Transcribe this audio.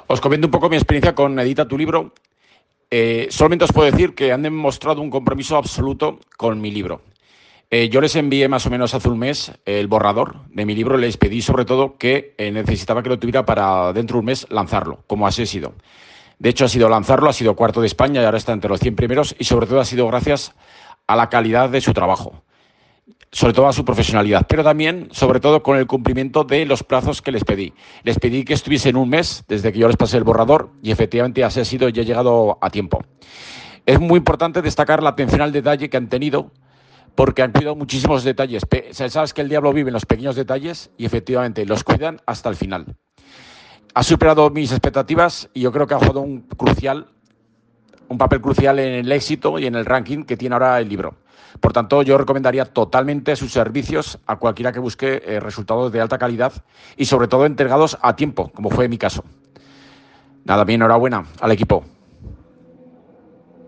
Os comento un poco mi experiencia con Edita tu libro. Solamente os puedo decir que han demostrado un compromiso absoluto con mi libro. Yo les envié más o menos hace un mes el borrador de mi libro. Les pedí sobre todo que necesitaba que lo tuviera para dentro de un mes lanzarlo, como así ha sido. De hecho, ha sido lanzarlo, ha sido cuarto de España y ahora está entre los 100 primeros y sobre todo ha sido gracias a la calidad de su trabajo, sobre todo a su profesionalidad, pero también, sobre todo, con el cumplimiento de los plazos que les pedí. Les pedí que estuviesen un mes desde que yo les pasé el borrador y efectivamente así ha sido y he llegado a tiempo. Es muy importante destacar la atención al detalle que han tenido porque han cuidado muchísimos detalles. Sabes que el diablo vive en los pequeños detalles y efectivamente los cuidan hasta el final. Ha superado mis expectativas y yo creo que ha jugado un papel crucial en el éxito y en el ranking que tiene ahora el libro. Por tanto, yo recomendaría totalmente sus servicios a cualquiera que busque resultados de alta calidad y sobre todo entregados a tiempo, como fue mi caso. Nada, bien, enhorabuena al equipo.